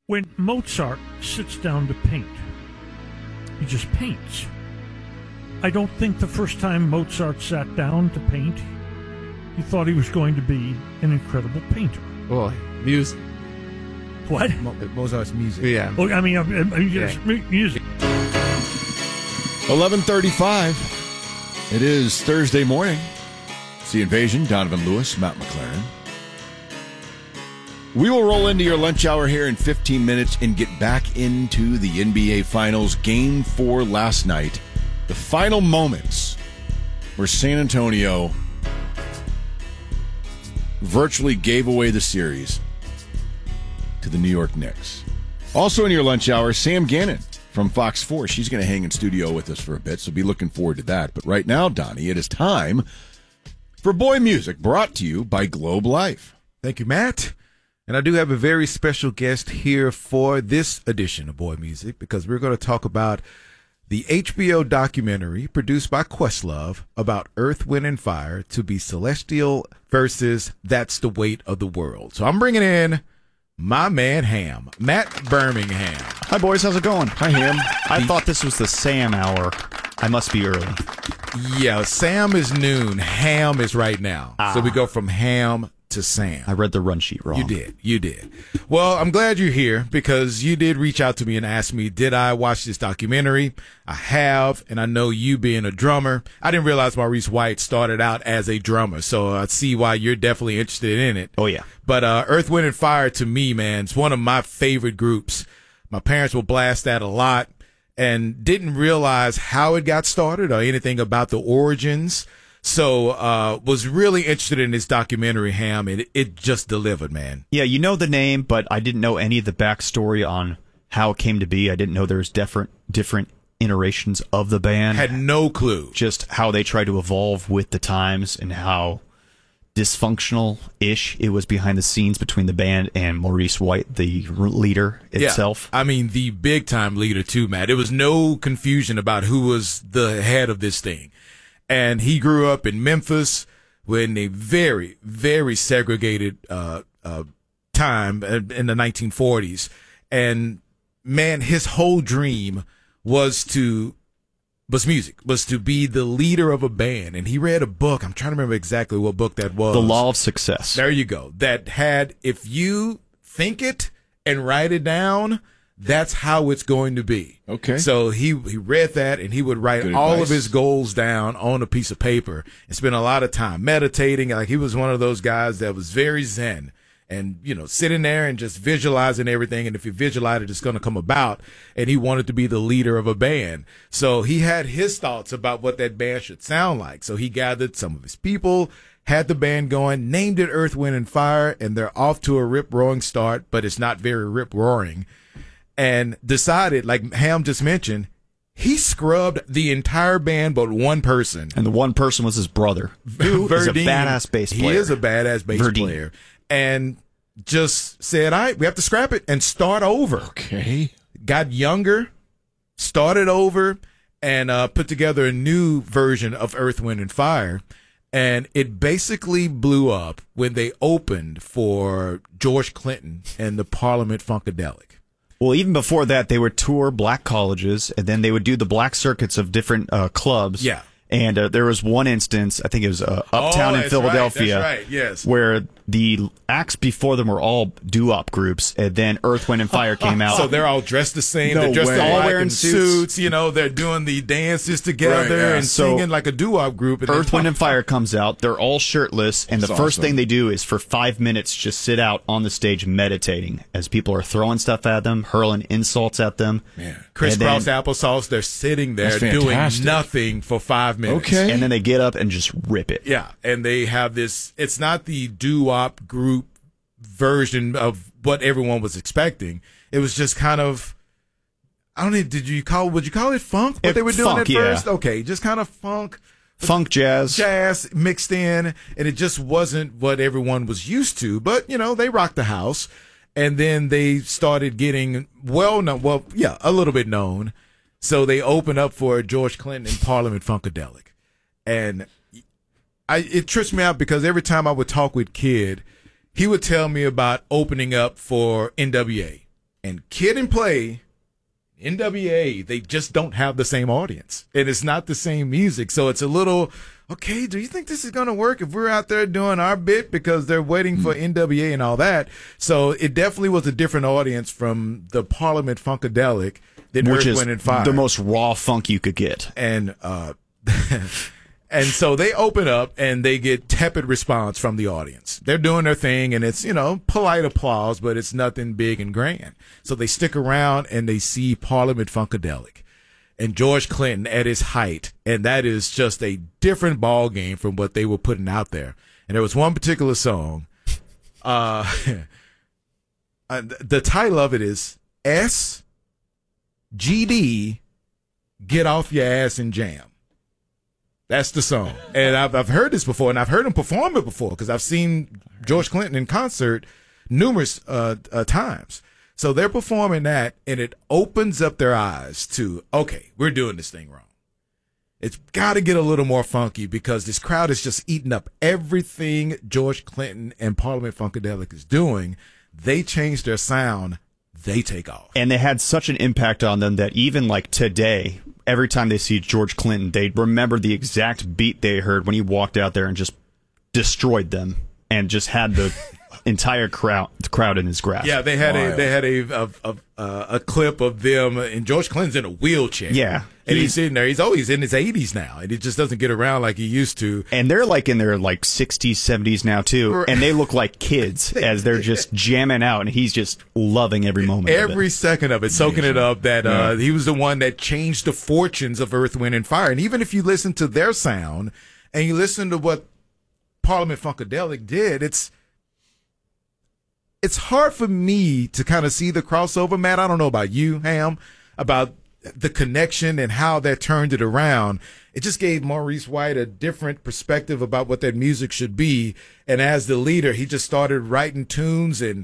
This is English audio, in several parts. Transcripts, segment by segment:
When Mozart sits down to paint, he just paints. I don't think the first time Mozart sat down to paint, he thought he was going to be an incredible painter. Boy, music. What? Mozart's music. Yeah. Oh, I mean, music. 11:35. It is Thursday morning. It's The Invasion. Donovan Lewis, Matt McLaren. We will roll into your lunch hour here in 15 minutes and get back into the NBA Finals. Game 4 last night. The final moments where San Antonio virtually gave away the series to the New York Knicks. Also in your lunch hour, Sam Gannon from Fox 4. She's going to hang in studio with us for a bit, so be looking forward to that. But right now, Donnie, it is time for Boy Music, brought to you by Globe Life. Thank you, Matt. And I do have a very special guest here for this edition of Boy Music, because we're going to talk about the HBO documentary produced by Questlove about Earth, Wind, and Fire, to be Celestial versus That's the Weight of the World. So I'm bringing in my man Ham, Matt Birmingham. Hi, boys. How's it going? Hi, Ham. I thought this was the Sam hour. I must be early. Yeah, Sam is noon. Ham is right now. So we go from Ham to Sam. I read the run sheet wrong. You did. Well, I'm glad you're here, because you did reach out to me and ask me, did I watch this documentary? I have, and I know you being a drummer. I didn't realize Maurice White started out as a drummer, so I see why you're definitely interested in it. Oh, yeah. But Earth, Wind, and Fire, to me, man, it's one of my favorite groups. My parents will blast that a lot, and didn't realize how it got started or anything about the origins. So was really interested in this documentary, Ham, and it just delivered, man. Yeah, you know the name, but I didn't know any of the backstory on how it came to be. I didn't know there was different iterations of the band. Had no clue. Just how they tried to evolve with the times and how dysfunctional-ish it was behind the scenes between the band and Maurice White, the leader itself. Yeah, I mean, the big-time leader, too, Matt. There was no confusion about who was the head of this thing. And he grew up in Memphis in a very, very segregated time in the 1940s. And, man, his whole dream was to be the leader of a band. And he read a book. I'm trying to remember exactly what book that was. The Law of Success. There you go. That had, if you think it and write it down, that's how it's going to be. Okay. So he read that, and he would write all of his goals down on a piece of paper and spend a lot of time meditating. Like, he was one of those guys that was very zen and, sitting there and just visualizing everything. And if you visualize it, it's going to come about. And he wanted to be the leader of a band. So he had his thoughts about what that band should sound like. So he gathered some of his people, had the band going, named it Earth, Wind, and Fire, and they're off to a rip-roaring start, but it's not very rip-roaring. And decided, like Ham just mentioned, he scrubbed the entire band but one person. And the one person was his brother, who is a badass bass player. He is a badass bass player. And just said, all right, we have to scrap it and start over. Okay. Got younger, started over, and put together a new version of Earth, Wind, and Fire. And it basically blew up when they opened for George Clinton and the Parliament Funkadelic. Well, even before that, they would tour black colleges, and then they would do the black circuits of different clubs. Yeah. And there was one instance, I think it was Uptown in Philadelphia, That's right, yes. where the acts before them were all doo-wop groups, and then Earth, Wind, and Fire came out. So they're all dressed the same. No they're dressed way. all All wearing suits. They're doing the dances together and singing like a doo-wop group. And Earth, Wind, and Fire comes out. They're all shirtless, and the first thing they do is for 5 minutes just sit out on the stage meditating as people are throwing stuff at them, hurling insults at them. Yeah. Crisscross applesauce. They're sitting there doing nothing for 5 minutes. Okay. And then they get up and just rip it. Yeah, and they have this, it's not the doo-wop group version of what everyone was expecting. It was just kind of, I don't know, would you call it funk? What they were doing at first? Okay, just kind of funk. Funk jazz mixed in, and it just wasn't what everyone was used to. But, they rocked the house, and then they started getting a little bit known. So they opened up for George Clinton and Parliament Funkadelic. And it trips me out because every time I would talk with Kid, he would tell me about opening up for NWA And Kid and Play, NWA, they just don't have the same audience. And it's not the same music. So it's a little, okay, do you think this is going to work if we're out there doing our bit? Because they're waiting for NWA and all that. So it definitely was a different audience from the Parliament Funkadelic than Which Earth, is Wind and Fire. the most raw funk you could get. And and so they open up and they get tepid response from the audience. They're doing their thing and it's, polite applause, but it's nothing big and grand. So they stick around and they see Parliament Funkadelic and George Clinton at his height. And that is just a different ball game from what they were putting out there. And there was one particular song. The title of it is SGD, Get Off Your Ass and Jam. That's the song. And I've heard this before, and I've heard him perform it before because I've seen George Clinton in concert numerous times. So they're performing that, and it opens up their eyes to, okay, we're doing this thing wrong. It's got to get a little more funky because this crowd is just eating up everything George Clinton and Parliament Funkadelic is doing. They change their sound. They take off. And they had such an impact on them that even like today, every time they see George Clinton, they remember the exact beat they heard when he walked out there and just destroyed them and just had the entire crowd in his grasp. Yeah, they had a clip of them, and George Clinton's in a wheelchair. Yeah. And he's sitting there. He's always in his 80s now, and he just doesn't get around like he used to. And they're like in their like 60s, 70s now too, and they look like kids as they're just jamming out, and he's just loving every moment every second of it, soaking it up. That he was the one that changed the fortunes of Earth, Wind, and Fire. And even if you listen to their sound and you listen to what Parliament Funkadelic did, it's hard for me to kind of see the crossover, Matt. I don't know about you, Ham, about the connection and how that turned it around. It just gave Maurice White a different perspective about what that music should be. And as the leader, he just started writing tunes and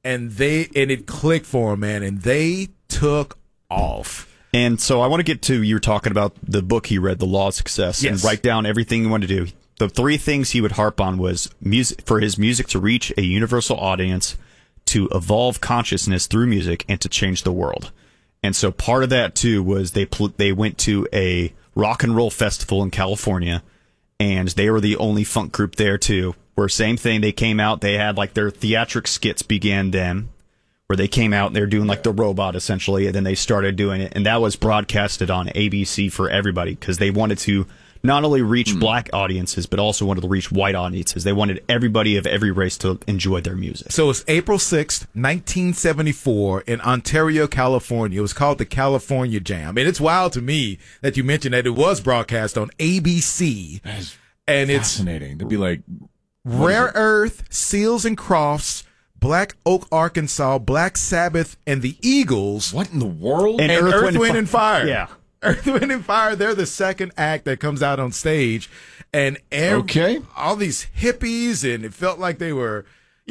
it clicked for him, man. And they took off. And so I want to get to, you were talking about the book he read, The Law of Success, and write down everything you want to do. The three things he would harp on was for his music to reach a universal audience, to evolve consciousness through music, and to change the world. And so part of that too was they went to a rock and roll festival in California, and they were the only funk group there too. Where same thing, they came out, they had like their theatric skits began then, where they came out and they're doing like the robot essentially, and then they started doing it, and that was broadcasted on ABC for everybody because they wanted to not only reach black audiences, but also wanted to reach white audiences. They wanted everybody of every race to enjoy their music. So it's April 6th, 1974 in Ontario, California. It was called the California Jam. And it's wild to me that you mentioned that it was broadcast on ABC. That is fascinating. To be like Rare Earth, Seals and Crofts, Black Oak, Arkansas, Black Sabbath, and the Eagles. What in the world? And Earth, Wind, and Fire. Yeah. Earth, Wind, and Fire, they're the second act that comes out on stage. And all these hippies, and it felt like they were,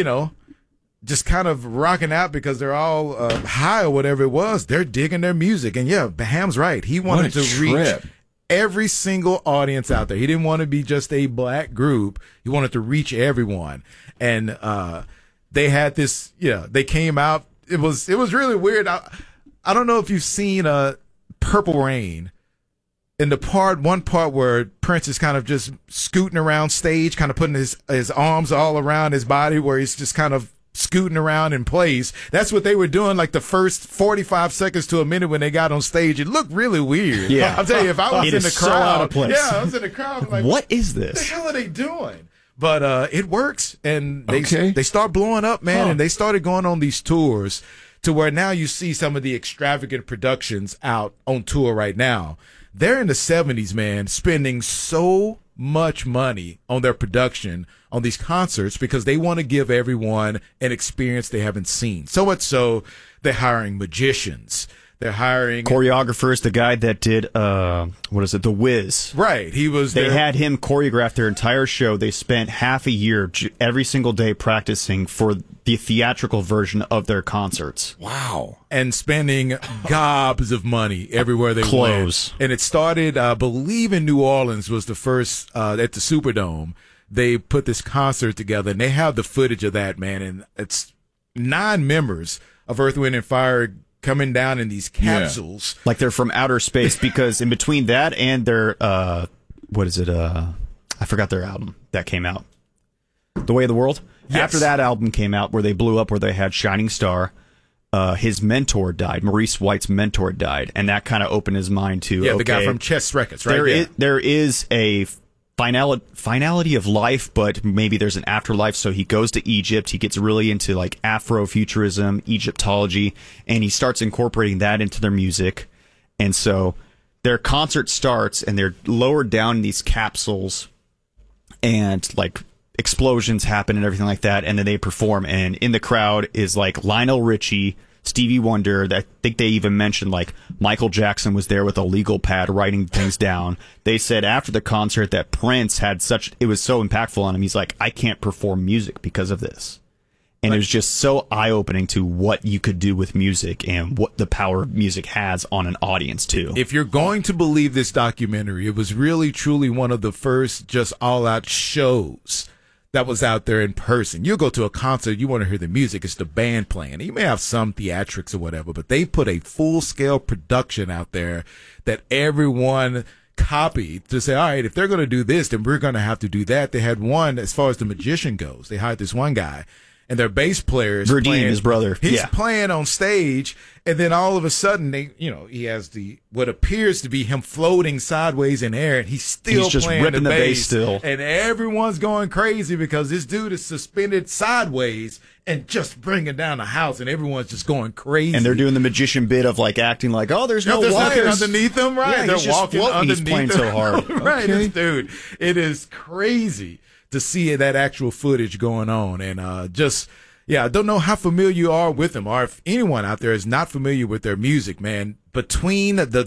just kind of rocking out because they're all high or whatever it was. They're digging their music. And yeah, Ham's right. He wanted to reach every single audience out there. He didn't want to be just a black group. He wanted to reach everyone. And they had this, they came out. It was really weird. I don't know if you've seen Purple Rain, in one part where Prince is kind of just scooting around stage, kind of putting his arms all around his body, where he's just kind of scooting around in place. That's what they were doing like the first 45 seconds to a minute when they got on stage. It looked really weird. Yeah. I'll tell you, if I was in the crowd, so out of place. Yeah, I was in the crowd, I'm like, what is this? What the hell are they doing? But it works, and they start blowing up, man, and they started going on these tours to where now you see some of the extravagant productions out on tour right now. They're in the 70s, man, spending so much money on their production on these concerts because they want to give everyone an experience they haven't seen. So much so, they're hiring magicians. They're hiring choreographers. The guy that did The Wiz. Right, he was. They had him choreograph their entire show. They spent half a year every single day practicing for the theatrical version of their concerts. Wow, and spending gobs of money everywhere they went. And it started, I believe, in New Orleans was the first at the Superdome. They put this concert together, and they have the footage of that, man. And it's 9 members of Earth, Wind, and Fire coming down in these capsules. Like they're from outer space, because in between that and their, what is it? I forgot their album that came out. The Way of the World? Yes. After that album came out, where they blew up, where they had Shining Star, his mentor died. Maurice White's mentor died. And that kind of opened his mind to, the guy from Chess Records, right? There is a finality of life, but maybe there's an afterlife. So he goes to Egypt. He gets really into like Afrofuturism, Egyptology, and he starts incorporating that into their music. And so their concert starts, and they're lowered down in these capsules, and like explosions happen and everything like that. And then they perform, and in the crowd is like Lionel Richie, Stevie Wonder. I think they even mentioned like Michael Jackson was there with a legal pad writing things down. They said after the concert that Prince had it was so impactful on him. He's like, I can't perform music because of this. And it was just so eye-opening to what you could do with music and what the power of music has on an audience too. If you're going to believe this documentary, it was really truly one of the first just all-out shows that was out there in person. You go to a concert, you want to hear the music, it's the band playing. You may have some theatrics or whatever, but they put a full-scale production out there that everyone copied to say, all right, if they're going to do this, then we're going to have to do that. They had one, as far as the magician goes, they hired this one guy, and their bass player is Verdine, his brother. He's playing on stage, and then all of a sudden, he has what appears to be him floating sideways in air, and he's just playing ripping the bass still. And everyone's going crazy because this dude is suspended sideways and just bringing down the house, and everyone's just going crazy. And they're doing the magician bit of like acting like, oh, there's no wires underneath them, right? Yeah, they're walking underneath. He's playing so hard, right? Okay. Dude, it is crazy to see that actual footage going on. And I don't know how familiar you are with them, or if anyone out there is not familiar with their music, man. Between the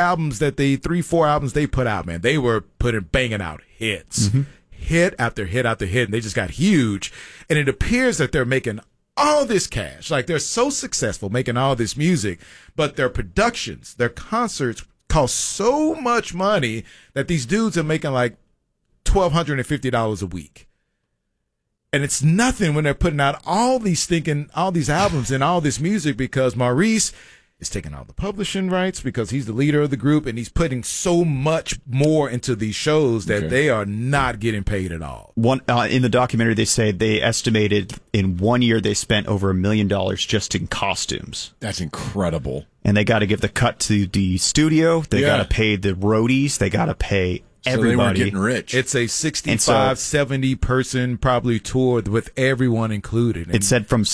4 albums they put out, man, they were banging out hits, hit after hit after hit, and they just got huge. And it appears that they're making all this cash. Like, they're so successful making all this music, but their productions, their concerts cost so much money that these dudes are making like $1,250 a week. And it's nothing when they're putting out all these albums and all this music, because Maurice is taking all the publishing rights because he's the leader of the group, and he's putting so much more into these shows that they are not getting paid at all. In the documentary, they say they estimated in 1 year they spent over $1 million just in costumes. That's incredible. And they got to give the cut to the studio. They got to pay the roadies. They got to pay everybody. So they weren't getting rich. It's a 70 person probably tour with everyone included. It said from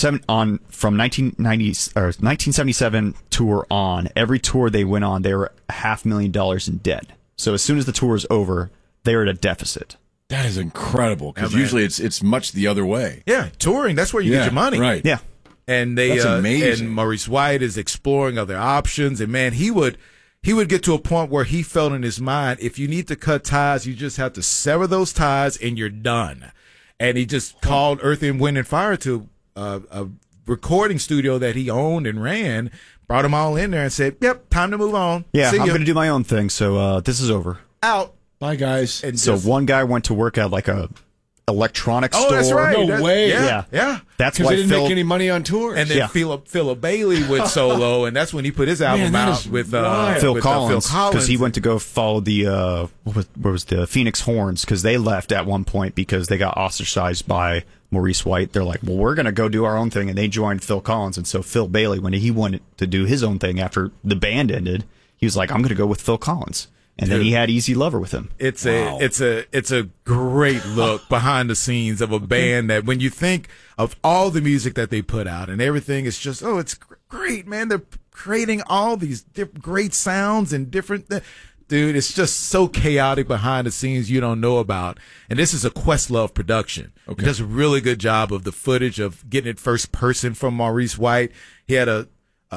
1977 tour on, every tour they went on, they were $500,000 in debt. So as soon as the tour is over, they're at a deficit. That is incredible, because usually it's much the other way. Yeah, touring, that's where you get your money. Right. Yeah. And that's amazing. And Maurice White is exploring other options, and man, he would get to a point where he felt in his mind, if you need to cut ties, you just have to sever those ties and you're done. And he just called Earth, Wind, and Fire to a recording studio that he owned and ran, brought them all in there and said, yep, time to move on. Yeah, I'm going to do my own thing, so this is over. Out. Bye, guys. And so one guy went to work at like a electronics store. That's right. No way. Yeah. That's why they didn't make any money on tour. And then Philip Bailey went solo, and that's when he put his album out with Phil Collins, because he went to go follow the what was the Phoenix Horns, because they left at one point because they got ostracized by Maurice White. They're like, well, we're going to go do our own thing, and they joined Phil Collins. And so Phil Bailey, when he wanted to do his own thing after the band ended, he was like, I'm going to go with Phil Collins. And then he had Easy Lover with him. It's a great look behind the scenes of a band that, when you think of all the music that they put out and everything, it's just, it's great, man. They're creating all these great sounds and different dude, it's just so chaotic behind the scenes you don't know about. And this is a Questlove production. Okay. It does a really good job of the footage, of getting it first person from Maurice White. He had a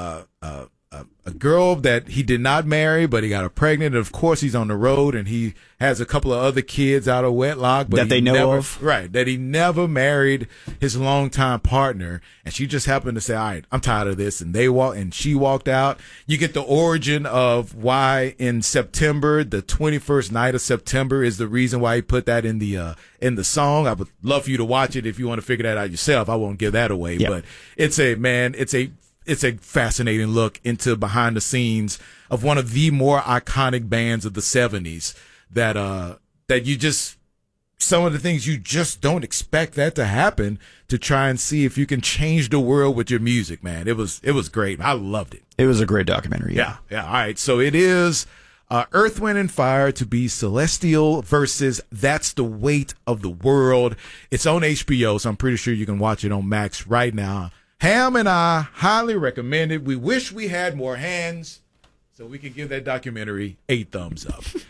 girl that he did not marry, but he got her pregnant. And of course, he's on the road, and he has a couple of other kids out of wedlock, but that they know of. Right, that he never married his longtime partner, and she just happened to say, "All right, I'm tired of this," and she walked out. You get the origin of why in September, the 21st night of September, is the reason why he put that in the song. I would love for you to watch it if you want to figure that out yourself. I won't give that away, but it's a it's a fascinating look into behind the scenes of one of the more iconic bands of the 70s that you just, some of the things you just don't expect that to happen, to try and see if you can change the world with your music, man. It was great. I loved it. It was a great documentary. Yeah. All right. So it is Earth, Wind, and Fire to be Celestial versus That's the Weight of the World. It's on HBO, so I'm pretty sure you can watch it on Max right now. Ham and I highly recommend it. We wish we had more hands so we can give that documentary 8 thumbs up.